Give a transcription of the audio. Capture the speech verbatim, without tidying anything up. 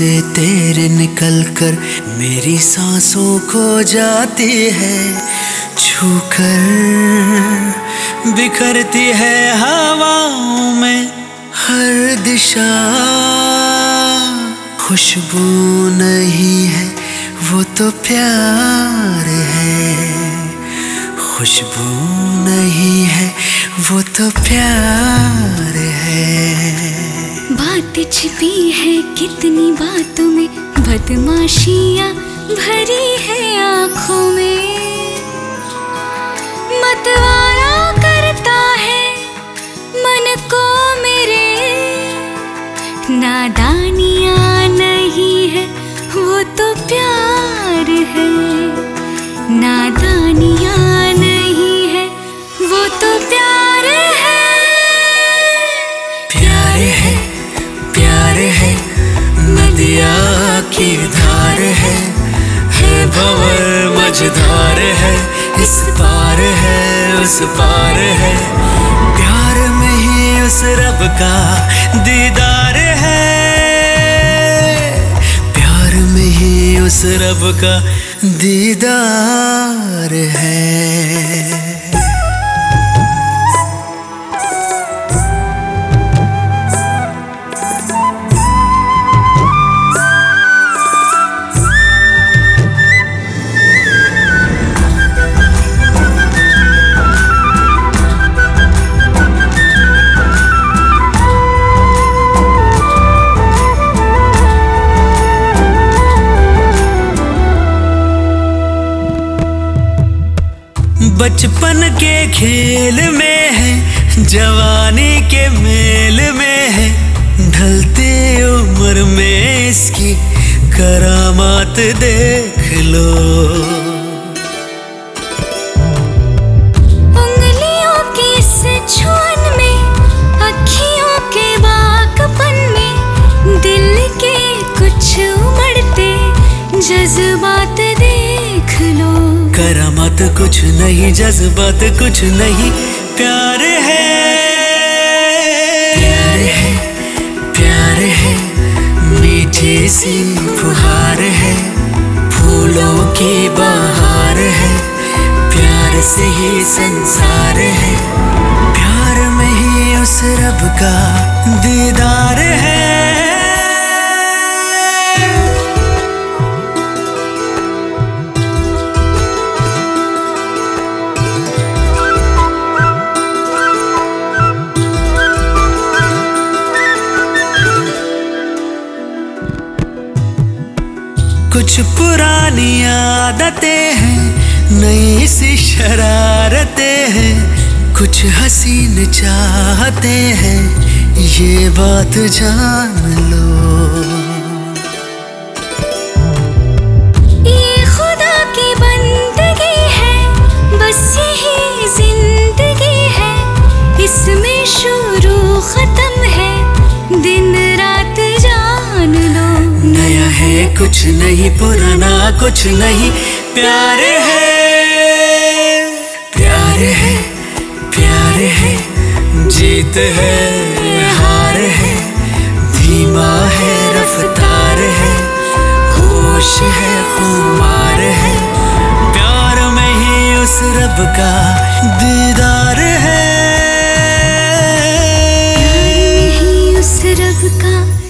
से तेरे निकल कर मेरी सांसों खो जाती है, छूकर बिखरती है हवाओं में हर दिशा। खुशबू नहीं है वो तो प्यार है, खुशबू नहीं है वो तो प्यार है। बात छिपी है कितनी बातों में, बदमाशियाँ भरी है आँखों में। मतवारा करता है मन को मेरे, नादानियाँ नहीं है वो तो प्यार है, नादानियाँ नहीं है वो तो प्यार है। प्यार है प्यार है नदिया की धार है, है भंवर मझधार है, इस पार है उस पार है। प्यार में ही उस रब का दीदार है, प्यार में ही उस रब का दीदार है। बचपन के खेल में है, जवानी के मेल में है, ढलते उम्र में इसकी करामात देख लो। उंगलियों की इस छुअन में, अखियों के बाकपन में, दिल के कुछ उमड़ते जज्बात देख लो। करामात कुछ नहीं, जज्बात कुछ नहीं, प्यार है प्यार है प्यार है। मीठी सी फुहार है, फूलों की बहार है, प्यार से ही संसार है, प्यार में ही उस रब का दीदार है। कुछ पुरानी आदतें हैं, नई सी शरारतें हैं, कुछ हसीन चाहते हैं, ये बात जान लो। ये खुदा की बंदगी है, बस यही जिंदगी है, इसमें शुरू खत्म है, दिन रात जान लो। नया है कुछ नहीं, पुराना कुछ नहीं, प्यार है प्यार है प्यार है। जीत है हार है, धीमा है रफ्तार है, होश है खुमार है, प्यार में ही उस रब का दीदार है, प्यार में ही उस रब का